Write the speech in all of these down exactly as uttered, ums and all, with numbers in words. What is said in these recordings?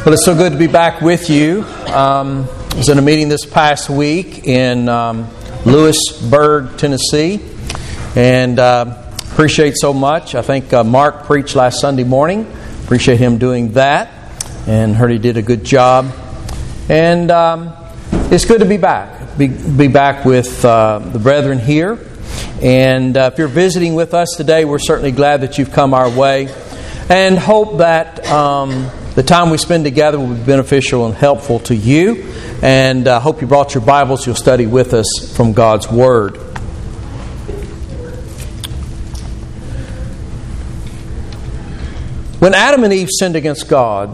Well, it's so good to be back with you. Um, I was in a meeting this past week in um, Lewisburg, Tennessee, and uh, appreciate so much. I think uh, Mark preached last Sunday morning. Appreciate him doing that, and heard he did a good job. And um, it's good to be back. Be, be back with uh, the brethren here. And uh, if you're visiting with us today, we're certainly glad that you've come our way, and hope that Um, the time we spend together will be beneficial and helpful to you. And I uh, hope you brought your Bibles. You'll study with us from God's Word. When Adam and Eve sinned against God,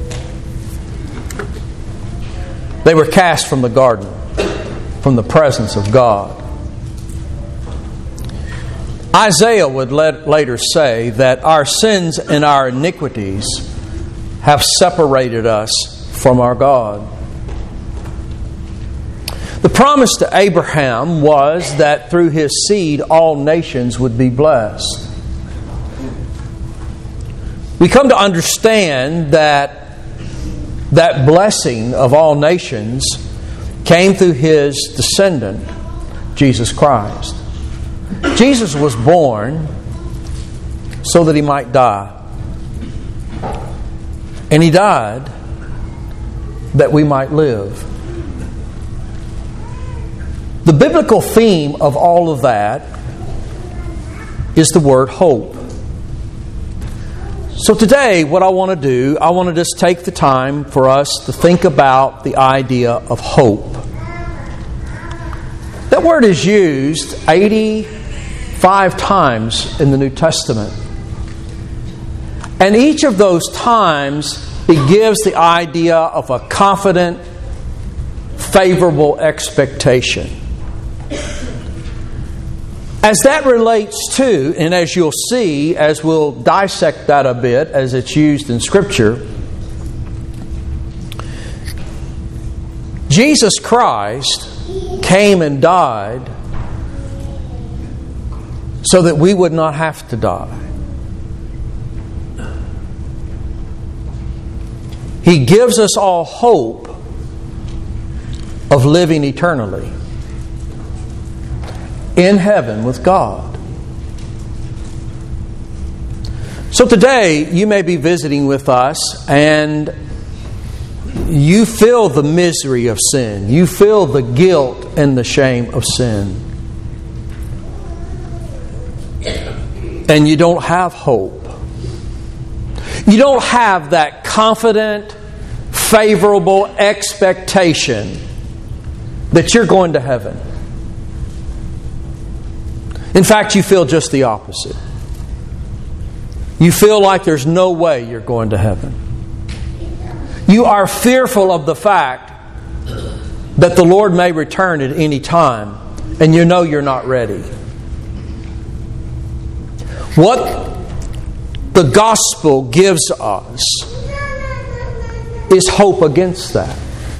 they were cast from the garden, from the presence of God. Isaiah would let, later say that our sins and our iniquities have separated us from our God. The promise to Abraham was that through his seed all nations would be blessed. We come to understand that that blessing of all nations came through his descendant, Jesus Christ. Jesus was born so that he might die. And he died that we might live. The biblical theme of all of that is the word hope. So today, what I want to do, I want to just take the time for us to think about the idea of hope. That word is used eighty-five times in the New Testament. And each of those times, it gives the idea of a confident, favorable expectation. As that relates to, and as you'll see, as we'll dissect that a bit as it's used in Scripture, Jesus Christ came and died so that we would not have to die. He gives us all hope of living eternally in heaven with God. So today, you may be visiting with us and you feel the misery of sin. You feel the guilt and the shame of sin. And you don't have hope. You don't have that confident, favorable expectation that you're going to heaven. In fact, you feel just the opposite. You feel like there's no way you're going to heaven. You are fearful of the fact that the Lord may return at any time, and you know you're not ready. What the gospel gives us is hope against that.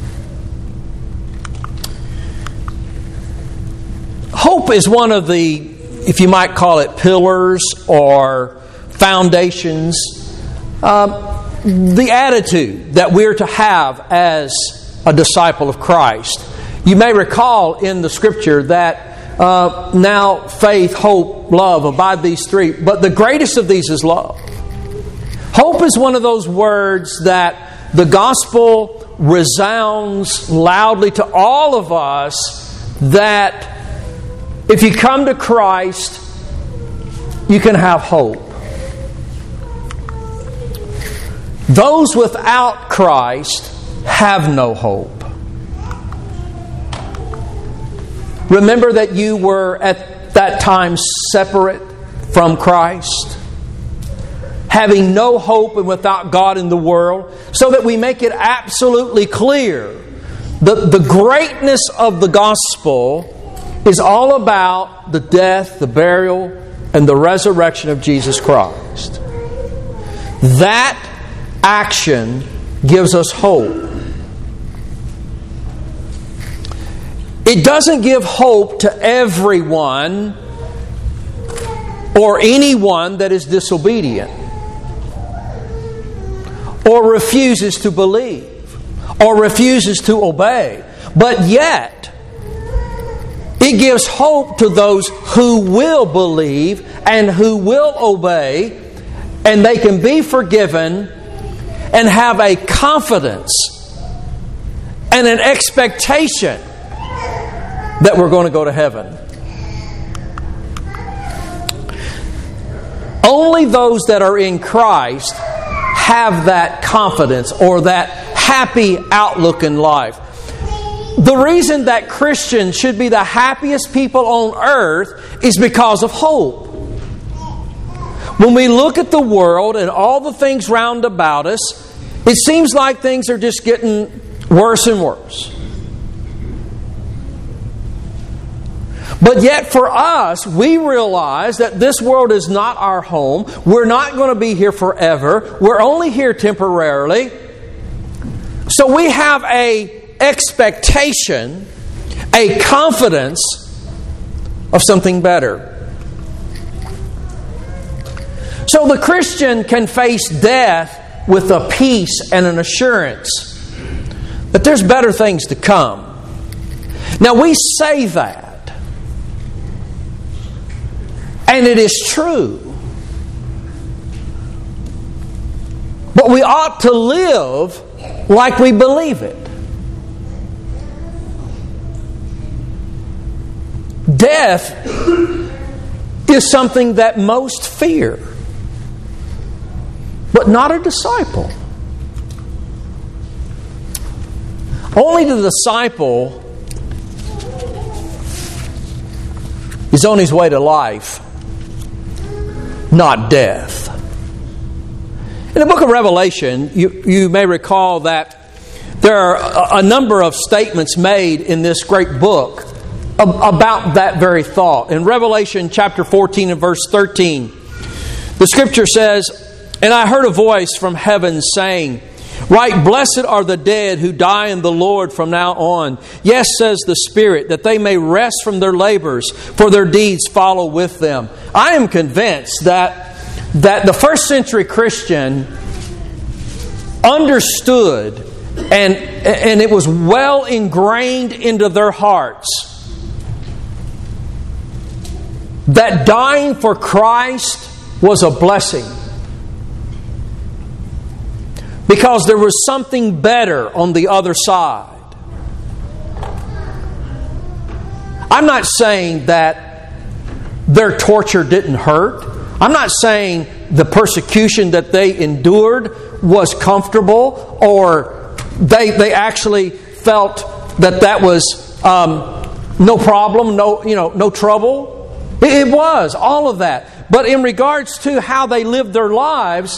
Hope is one of the, if you might call it, pillars or foundations, um, the attitude that we're to have as a disciple of Christ. You may recall in the Scripture that Uh, now, faith, hope, love, abide these three. But the greatest of these is love. Hope is one of those words that the gospel resounds loudly to all of us, that if you come to Christ, you can have hope. Those without Christ have no hope. Remember that you were at that time separate from Christ, having no hope and without God in the world, so that we make it absolutely clear that the greatness of the gospel is all about the death, the burial, and the resurrection of Jesus Christ. That action gives us hope. It doesn't give hope to everyone or anyone that is disobedient. or refuses to believe or refuses to obey. But yet, it gives hope to those who will believe and who will obey, and they can be forgiven and have a confidence and an expectation that we're going to go to heaven. Only those that are in Christ have that confidence or that happy outlook in life. The reason that Christians should be the happiest people on earth is because of hope. When we look at the world and all the things round about us, it seems like things are just getting worse and worse. But yet for us, we realize that this world is not our home. We're not going to be here forever. We're only here temporarily. So we have a expectation, a confidence of something better. So the Christian can face death with a peace and an assurance that there's better things to come. Now we say that, and it is true. But we ought to live like we believe it. Death is something that most fear, but not a disciple. Only the disciple is on his way to life, not death. In the book of Revelation, you, you may recall that there are a, a number of statements made in this great book about that very thought. In Revelation chapter fourteen and verse thirteen, the Scripture says, "And I heard a voice from heaven saying, Right, blessed are the dead who die in the Lord from now on. Yes, says the Spirit, that they may rest from their labors, for their deeds follow with them." I am convinced that that the first century Christian understood, and, and it was well ingrained into their hearts, that dying for Christ was a blessing. Because there was something better on the other side. I'm not saying that their torture didn't hurt. I'm not saying the persecution that they endured was comfortable, or they they actually felt that that was um, no problem, no you know no trouble. It, it was all of that. But in regards to how they lived their lives,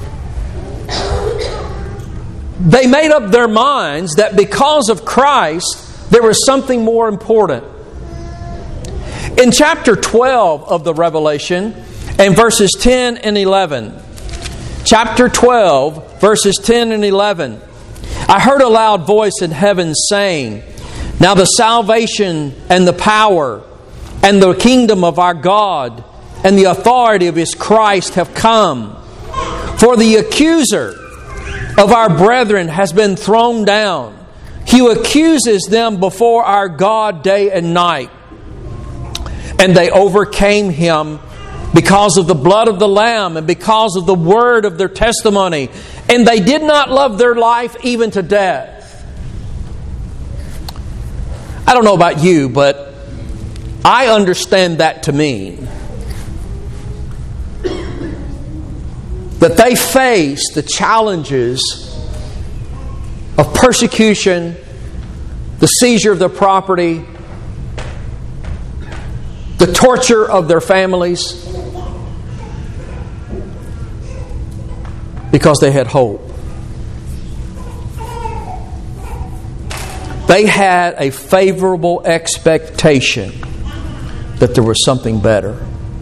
they made up their minds that because of Christ, there was something more important. In chapter twelve of the Revelation, and verses ten and eleven, chapter twelve, verses ten and eleven, I heard a loud voice in heaven saying, "Now the salvation and the power and the kingdom of our God and the authority of His Christ have come. For the accuser of our brethren has been thrown down. He accuses them before our God day and night. And they overcame him because of the blood of the Lamb and because of the word of their testimony. And they did not love their life even to death." I don't know about you, but I understand that to mean that they faced the challenges of persecution, the seizure of their property, the torture of their families, because they had hope. They had a favorable expectation that there was something better.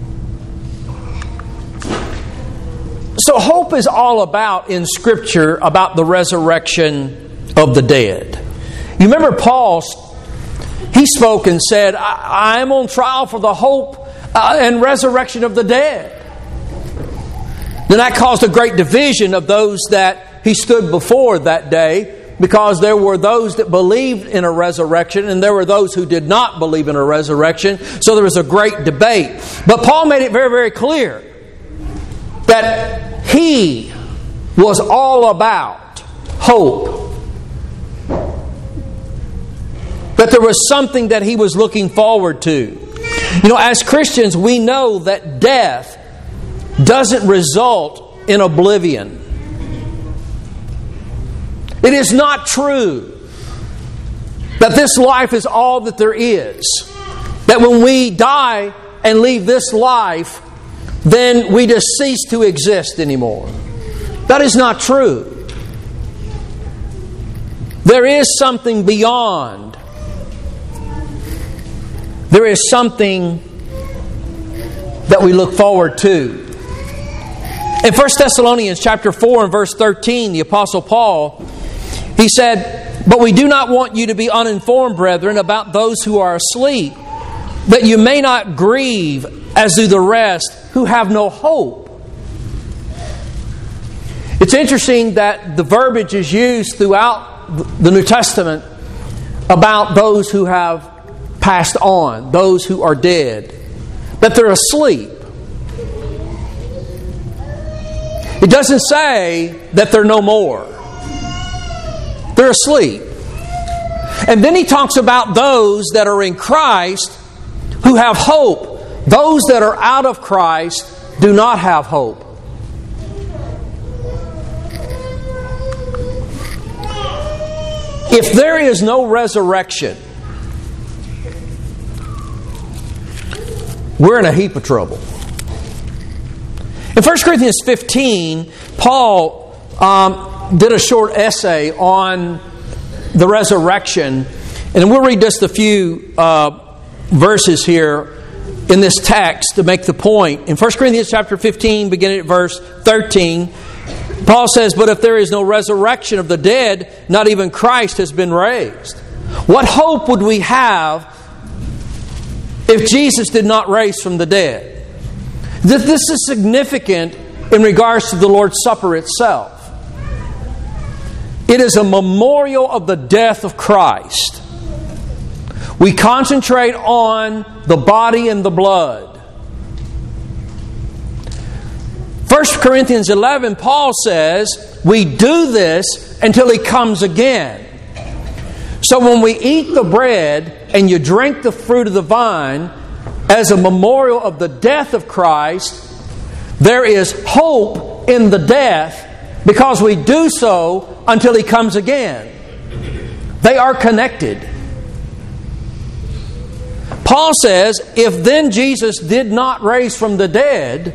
So hope is all about, in Scripture, about the resurrection of the dead. You remember Paul, he spoke and said, I, I am on trial for the hope uh, and resurrection of the dead. Then that caused a great division of those that He stood before that day, because there were those that believed in a resurrection and there were those who did not believe in a resurrection. So there was a great debate. But Paul made it very, very clear that he was all about hope. That there was something that he was looking forward to. You know, as Christians, we know that death doesn't result in oblivion. It is not true that this life is all that there is. That when we die and leave this life, then we just cease to exist anymore. That is not true. There is something beyond. There is something that we look forward to. In First Thessalonians chapter four and verse thirteen, the Apostle Paul, he said, "But we do not want you to be uninformed, brethren, about those who are asleep, that you may not grieve as do the rest who have no hope." It's interesting that the verbiage is used throughout the New Testament about those who have passed on, those who are dead, that they're asleep. It doesn't say that they're no more. They're asleep. And then he talks about those that are in Christ who have hope. Those that are out of Christ do not have hope. If there is no resurrection, we're in a heap of trouble. In First Corinthians fifteen, Paul um, did a short essay on the resurrection. And we'll read just a few uh, verses here in this text to make the point. In First Corinthians chapter fifteen, beginning at verse thirteen, Paul says, "But if there is no resurrection of the dead, not even Christ has been raised. What hope would we have if Jesus did not raise from the dead?" This is significant in regards to the Lord's Supper itself. It is a memorial of the death of Christ. We concentrate on the body and the blood. First Corinthians eleven, Paul says, we do this until He comes again. So when we eat the bread and you drink the fruit of the vine as a memorial of the death of Christ, there is hope in the death because we do so until He comes again. They are connected. Paul says, if then Jesus did not raise from the dead,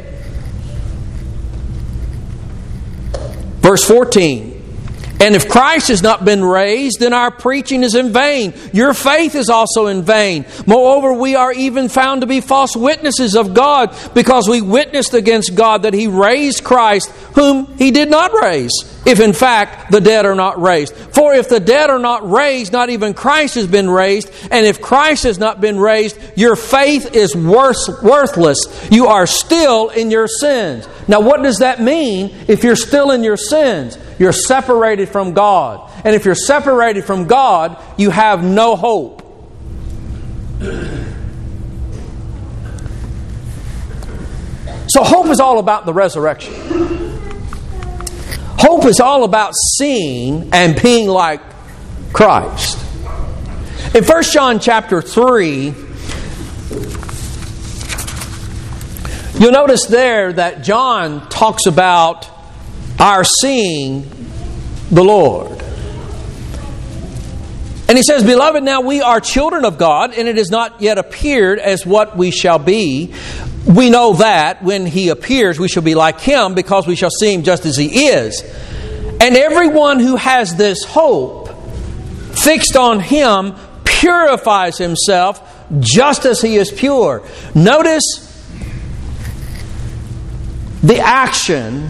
verse fourteen, "And if Christ has not been raised, then our preaching is in vain. Your faith is also in vain. Moreover, we are even found to be false witnesses of God, because we witnessed against God that He raised Christ, whom He did not raise, if in fact the dead are not raised. For if the dead are not raised, not even Christ has been raised. And if Christ has not been raised, your faith is worth, worthless. You are still in your sins." Now, what does that mean if you're still in your sins? You're separated from God. And if you're separated from God, you have no hope. So hope is all about the resurrection. Hope is all about seeing and being like Christ. In First John chapter three, you'll notice there that John talks about our seeing the Lord. And he says, "Beloved, now we are children of God, and it has not yet appeared as what we shall be. We know that when He appears, we shall be like Him, because we shall see Him just as He is. And everyone who has this hope fixed on Him purifies himself just as He is pure." Notice the action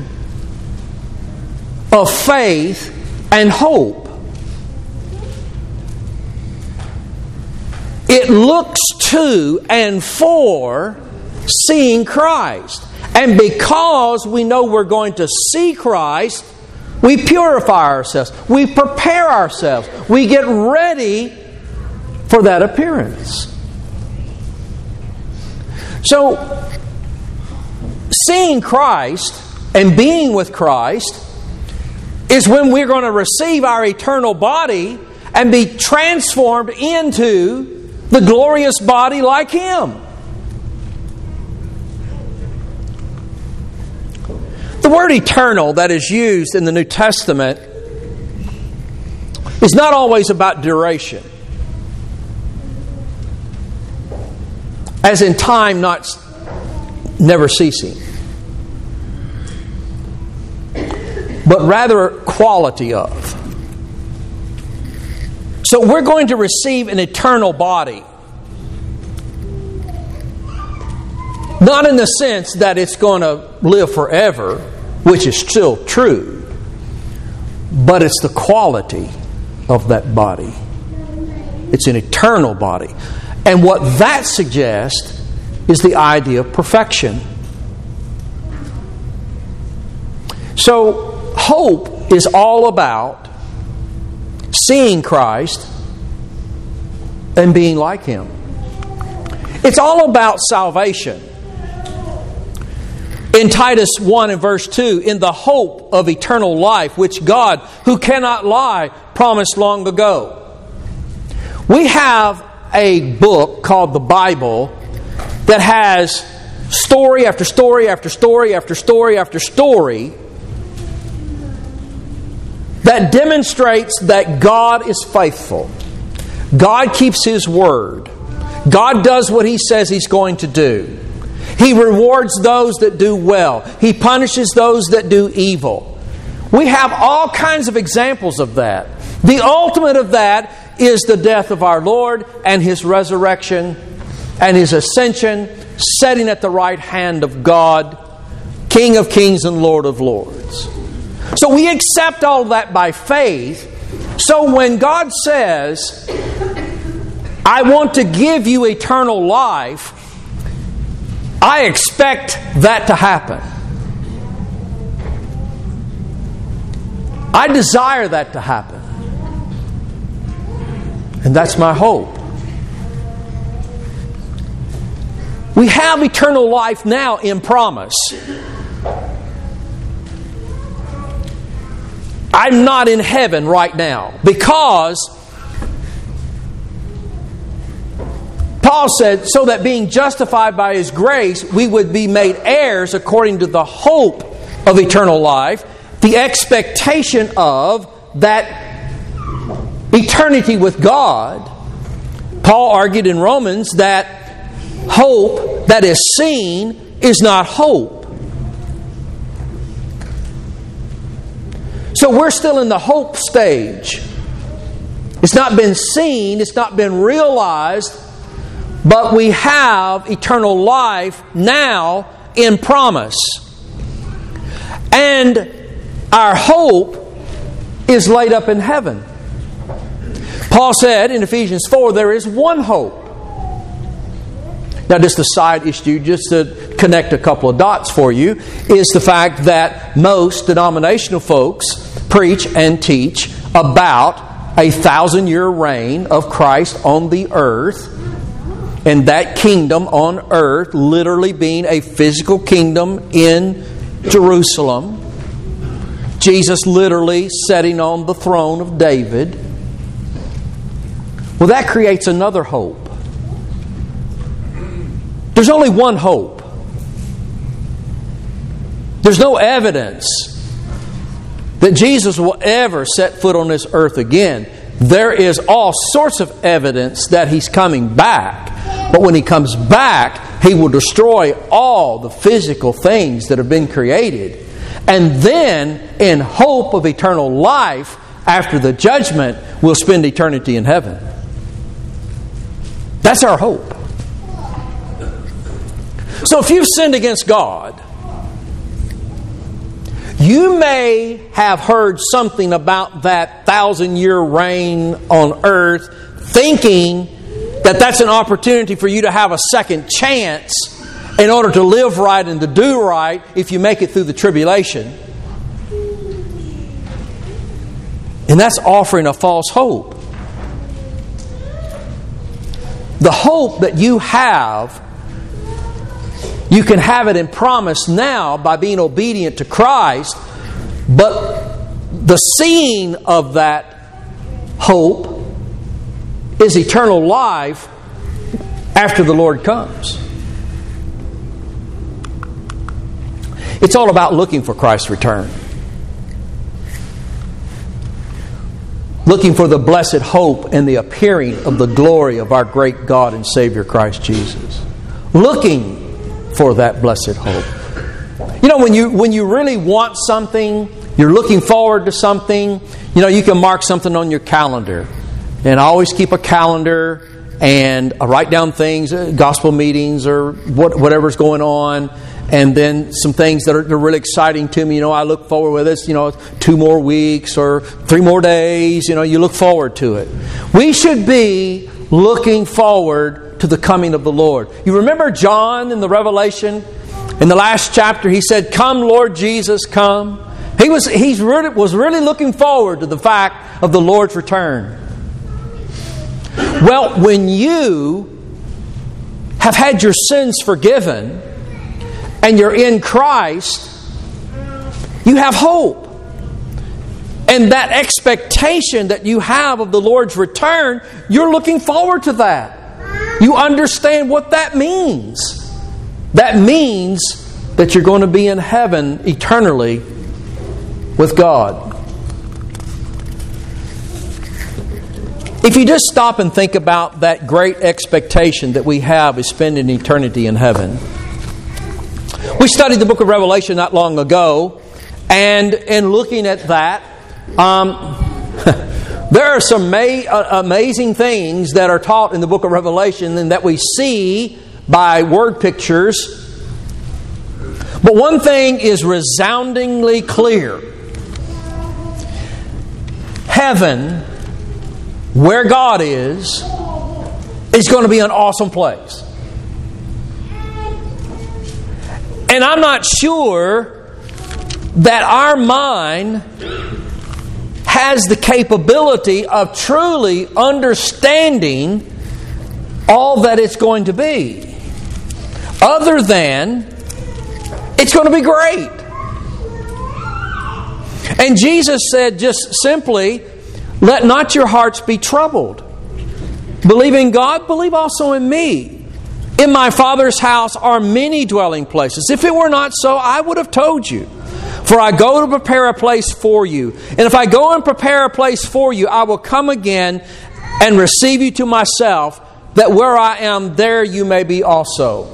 of faith and hope. It looks to and for seeing Christ. And because we know we're going to see Christ, We purify ourselves. We prepare ourselves. We get ready for that appearance. So, seeing Christ and being with Christ is when we're going to receive our eternal body and be transformed into the glorious body like Him. The word eternal that is used in the New Testament is not always about duration, as in time not never ceasing, but rather quality of. So we're going to receive an eternal body. Not in the sense that it's going to live forever, which is still true, but it's the quality of that body. It's an eternal body. And what that suggests is the idea of perfection. So, hope is all about seeing Christ and being like Him. It's all about salvation. In Titus one and verse two, in the hope of eternal life, which God, who cannot lie, promised long ago. We have a book called the Bible that has story after story after story after story after story that demonstrates that God is faithful. God keeps His word. God does what He says He's going to do. He rewards those that do well. He punishes those that do evil. We have all kinds of examples of that. The ultimate of that is the death of our Lord and His resurrection and His ascension, sitting at the right hand of God, King of kings and Lord of lords. So we accept all of that by faith. So when God says, I want to give you eternal life, I expect that to happen. I desire that to happen. And that's my hope. We have eternal life now in promise. I'm not in heaven right now because Paul said, so that being justified by His grace, we would be made heirs according to the hope of eternal life, the expectation of that eternity with God. Paul argued in Romans that hope that is seen is not hope. So we're still in the hope stage. It's not been seen, it's not been realized, but we have eternal life now in promise. And our hope is laid up in heaven. Paul said in Ephesians four, there is one hope. Now, just a side issue, just to connect a couple of dots for you, is the fact that most denominational folks preach and teach about a thousand-year reign of Christ on the earth, and that kingdom on earth literally being a physical kingdom in Jerusalem. Jesus literally sitting on the throne of David. Well, that creates another hope. There's only one hope. There's no evidence that Jesus will ever set foot on this earth again. There is all sorts of evidence that He's coming back. But when He comes back, He will destroy all the physical things that have been created. And then, in hope of eternal life, after the judgment, we'll spend eternity in heaven. That's our hope. So if you've sinned against God, you may have heard something about that thousand-year reign on earth, thinking that that's an opportunity for you to have a second chance in order to live right and to do right if you make it through the tribulation. And that's offering a false hope. The hope that you have, you can have it in promise now by being obedient to Christ, but the seeing of that hope is eternal life after the Lord comes. It's all about looking for Christ's return. Looking for the blessed hope and the appearing of the glory of our great God and Savior Christ Jesus. Looking for that blessed hope. You know, when you when you really want something, you're looking forward to something, you know, you can mark something on your calendar. And I always keep a calendar and I write down things, gospel meetings or what, whatever's going on. And then some things that are, that are really exciting to me. You know, I look forward with this, you know, two more weeks or three more days. You know, you look forward to it. We should be looking forward to the coming of the Lord. You remember John in the Revelation? In the last chapter, he said, "Come, Lord Jesus, come." He was, he's really, was really looking forward to the fact of the Lord's return. Well, when you have had your sins forgiven, and you're in Christ, you have hope. And that expectation that you have of the Lord's return, you're looking forward to that. You understand what that means. That means that you're going to be in heaven eternally with God. If you just stop and think about that great expectation that we have is spending eternity in heaven. We studied the book of Revelation not long ago, and in looking at that, um, there are some ma- uh, amazing things that are taught in the book of Revelation and that we see by word pictures. But one thing is resoundingly clear. Heaven, where God is, is going to be an awesome place. And I'm not sure that our mind has the capability of truly understanding all that it's going to be. Other than, it's going to be great. And Jesus said just simply, "Let not your hearts be troubled. Believe in God, believe also in me. In my Father's house are many dwelling places. If it were not so, I would have told you. For I go to prepare a place for you. And if I go and prepare a place for you, I will come again and receive you to myself, that where I am, there you may be also."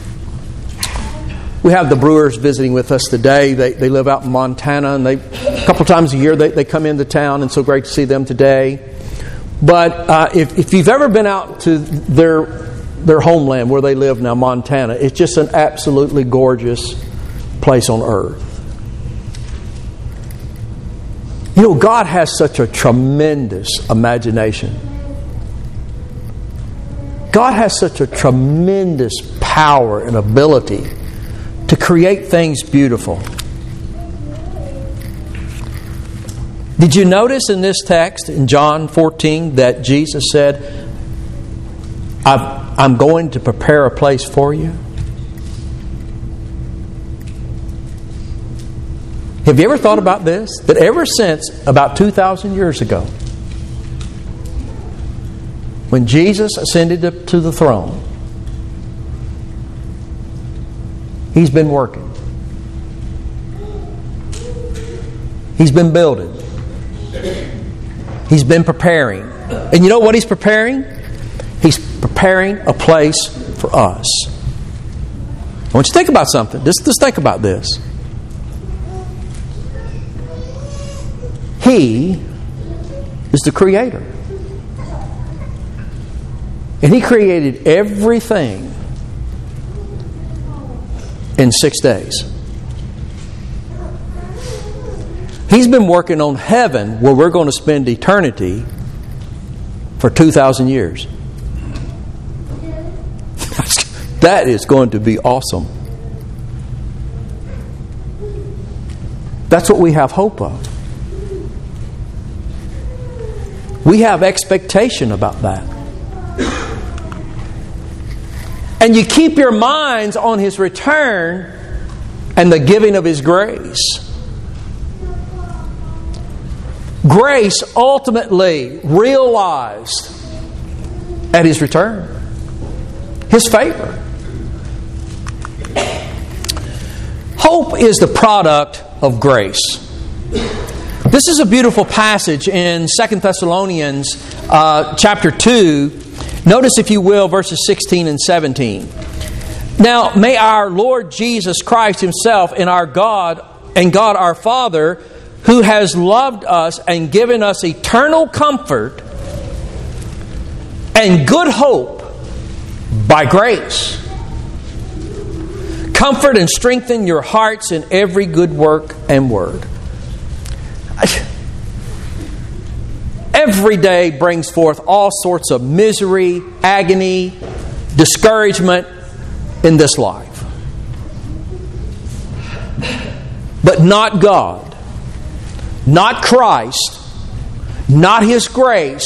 We have the Brewers visiting with us today. They, they live out in Montana, and they a couple times a year they, they come into town, and so great to see them today. But uh, if, if you've ever been out to their their homeland where they live now, Montana, it's just an absolutely gorgeous place on earth. You know, God has such a tremendous imagination. God has such a tremendous power and ability to create things beautiful. Did you notice in this text in John fourteen that Jesus said, I've I'm going to prepare a place for you? Have you ever thought about this? That ever since about two thousand years ago, when Jesus ascended to the throne, He's been working. He's been building. He's been preparing. And you know what He's preparing? He's preparing a place for us. I want you to think about something. Just, just think about this. He is the Creator. And He created everything in six days. He's been working on heaven, where we're going to spend eternity, for two thousand years. That is going to be awesome. That's what we have hope of. we have expectation about that. And you keep your minds on His return and the giving of His grace. Grace ultimately realized at His return. His favor. Hope is the product of grace. This is a beautiful passage in Second Thessalonians uh, chapter two. Notice, if you will, verses sixteen and seventeen. Now, may our Lord Jesus Christ Himself and our God and God our Father, who has loved us and given us eternal comfort and good hope by grace, comfort and strengthen your hearts in every good work and word. Every day brings forth all sorts of misery, agony, discouragement in this life. But not God, not Christ, not His grace.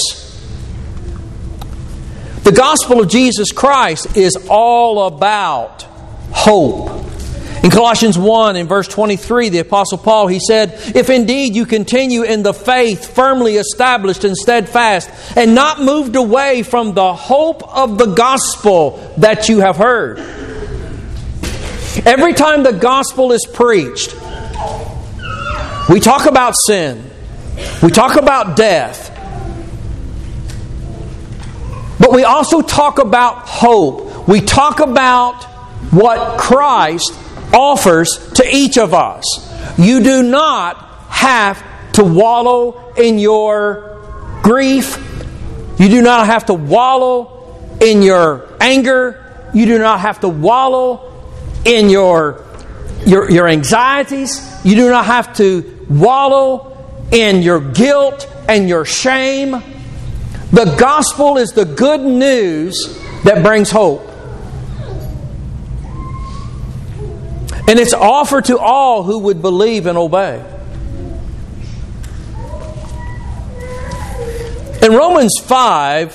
The gospel of Jesus Christ is all about hope. In Colossians one, in verse twenty-three, the Apostle Paul, he said, "If indeed you continue in the faith, firmly established and steadfast, and not moved away from the hope of the gospel that you have heard." Every time the gospel is preached, we talk about sin. We talk about death. But we also talk about hope. We talk about what Christ offers to each of us. You do not have to wallow in your grief. You do not have to wallow in your anger. You do not have to wallow in your, your, your anxieties. You do not have to wallow in your guilt and your shame. The gospel is the good news that brings hope. And it's offered to all who would believe and obey. In Romans five,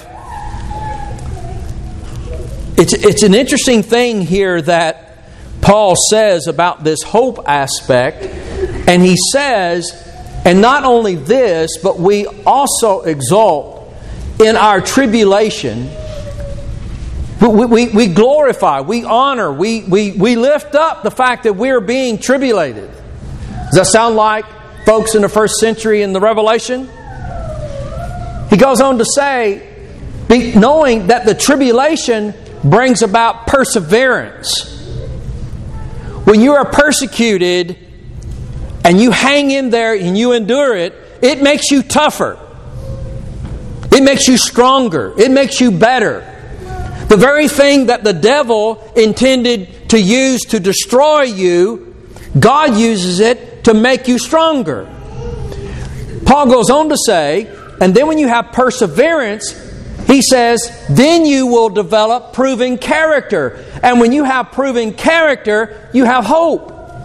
it's, it's an interesting thing here that Paul says about this hope aspect. And he says, and not only this, but we also exult in our tribulation. We, we, we glorify, we honor, we, we, we lift up the fact that we're being tribulated. Does that sound like folks in the first century in the Revelation? He goes on to say, be, knowing that the tribulation brings about perseverance. When you are persecuted and you hang in there and you endure it, it makes you tougher. It makes you stronger. It makes you better. The very thing that the devil intended to use to destroy you, God uses it to make you stronger. Paul goes on to say, and then when you have perseverance, he says, then you will develop proven character. And when you have proven character, you have hope.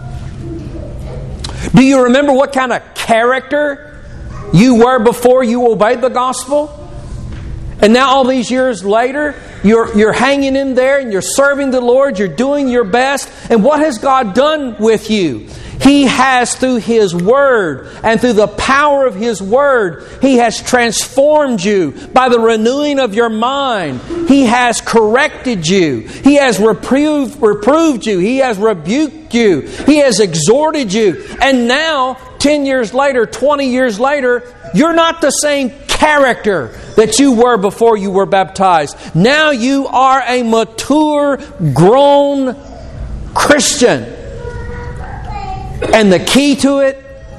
Do you remember what kind of character you were before you obeyed the gospel? And now all these years later, you're, you're hanging in there and you're serving the Lord, you're doing your best. And what has God done with you? He has, through His Word and through the power of His Word, He has transformed you by the renewing of your mind. He has corrected you. He has reproved, reproved you. He has rebuked you. He has exhorted you. And now, ten years later, twenty years later, you're not the same character that you were before you were baptized. Now you are a mature, grown Christian. And the key to it,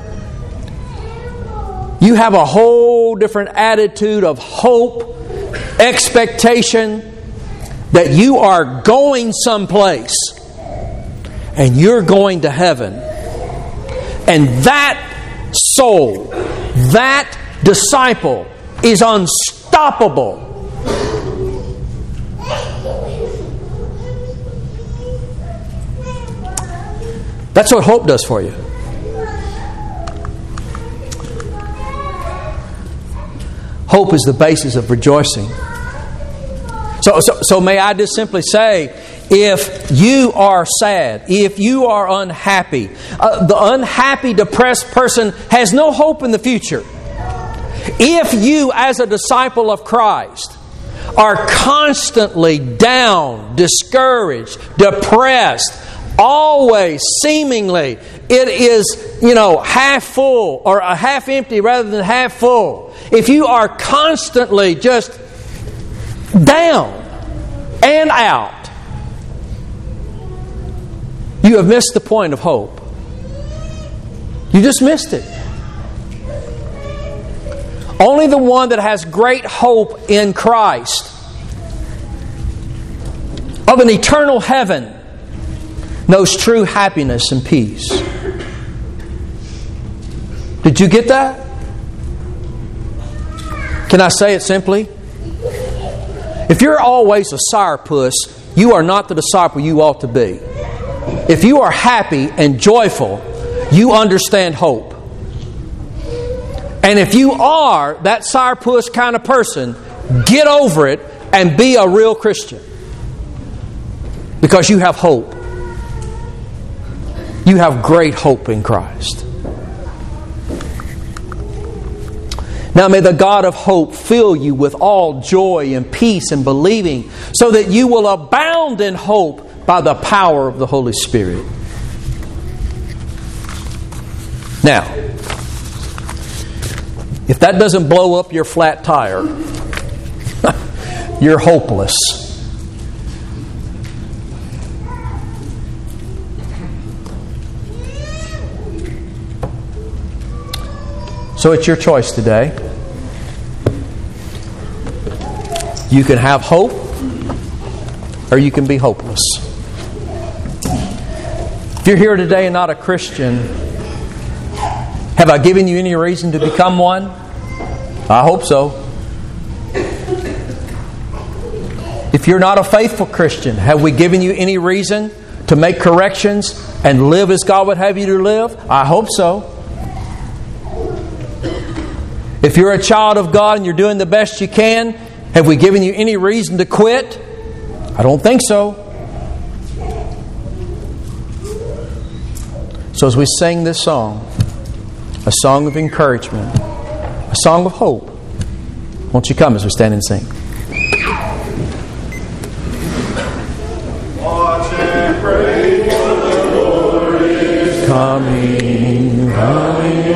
you have a whole different attitude of hope, expectation, that you are going someplace and you're going to heaven. And that soul, that disciple is unstoppable. That's what hope does for you. Hope is the basis of rejoicing. So, so, so may I just simply say, if you are sad, if you are unhappy, uh, the unhappy, depressed person has no hope in the future. If you, as a disciple of Christ, are constantly down, discouraged, depressed, always, seemingly, it is, you know, half full or a half empty rather than half full. If you are constantly just down and out, you have missed the point of hope. You just missed it. Only the one that has great hope in Christ of an eternal heaven knows true happiness and peace. Did you get that? Can I say it simply? If you're always a sourpuss, you are not the disciple you ought to be. If you are happy and joyful, you understand hope. And if you are that sourpuss kind of person, get over it and be a real Christian. Because you have hope. You have great hope in Christ. Now may the God of hope fill you with all joy and peace and believing, so that you will abound in hope by the power of the Holy Spirit. Now, if that doesn't blow up your flat tire, you're hopeless. So it's your choice today. You can have hope, or you can be hopeless. If you're here today and not a Christian, have I given you any reason to become one? I hope so. If you're not a faithful Christian, have we given you any reason to make corrections and live as God would have you to live? I hope so. If you're a child of God and you're doing the best you can, have we given you any reason to quit? I don't think so. So as we sing this song, a song of encouragement, a song of hope, won't you come as we stand and sing? Watch and pray, for the Lord is Coming, coming.